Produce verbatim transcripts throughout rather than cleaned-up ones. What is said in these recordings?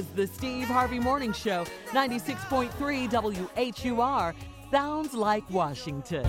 is the Steve Harvey Morning Show, ninety-six point three W H U R. Sounds like Washington.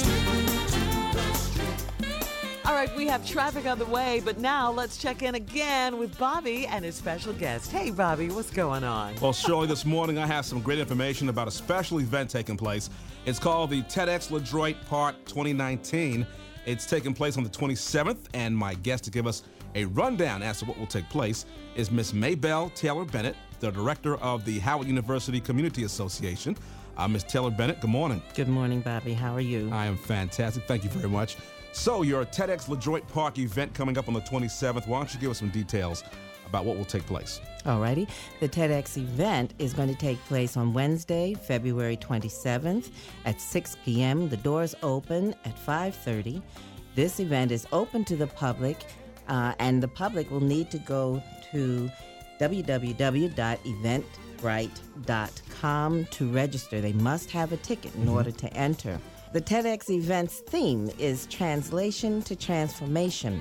All right, we have traffic on the way, but now let's check in again with Bobby and his special guest. Hey, Bobby, what's going on? Well, Shirley, this morning I have some great information about a special event taking place. It's called the TEDx LaDroit Park twenty nineteen. It's taking place on the twenty-seventh, and my guest to give us a rundown as to what will take place is Miss Maybelle Taylor Bennett, the director of the Howard University Community Association. Uh, Miss Taylor Bennett, good morning. Good morning, Bobby. How are you? I am fantastic. Thank you very much. So, your TEDx LaDroit Park event coming up on the twenty-seventh. Why don't you give us some details about what will take place? Alrighty. The TEDx event is going to take place on Wednesday, February twenty-seventh at six p.m. The doors open at five thirty. This event is open to the public, uh, and the public will need to go to w w w dot eventbrite dot com to register. They must have a ticket in mm-hmm. order to enter. The TEDx event's theme is Translation to Transformation,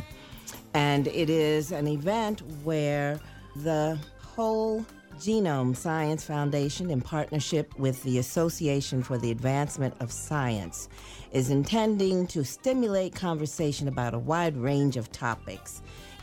and it is an event where the Whole Genome Science Foundation, in partnership with the Association for the Advancement of Science, is intending to stimulate conversation about a wide range of topics,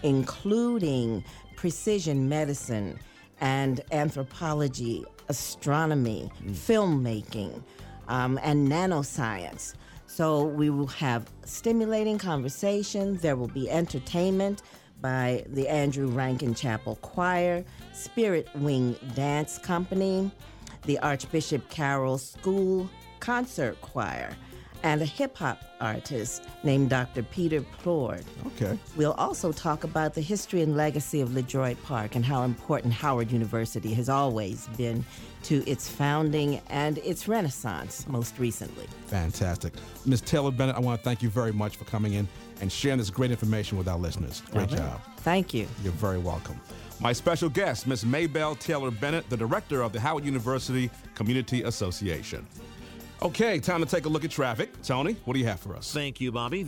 including precision medicine and anthropology, astronomy, mm. filmmaking, Um, and nanoscience. So we will have stimulating conversation. There will be entertainment by the Andrew Rankin Chapel Choir, Spirit Wing Dance Company, the Archbishop Carroll School Concert Choir, and a hip-hop artist named Doctor Peter Plord. Okay. We'll also talk about the history and legacy of LaDroit Park and how important Howard University has always been to its founding and its renaissance most recently. Fantastic. Miz Taylor Bennett, I want to thank you very much for coming in and sharing this great information with our listeners. Great right. job. Thank you. You're very welcome. My special guest, Miss Maybelle Taylor Bennett, the director of the Howard University Community Association. Okay, time to take a look at traffic. Tony, what do you have for us? Thank you, Bobby.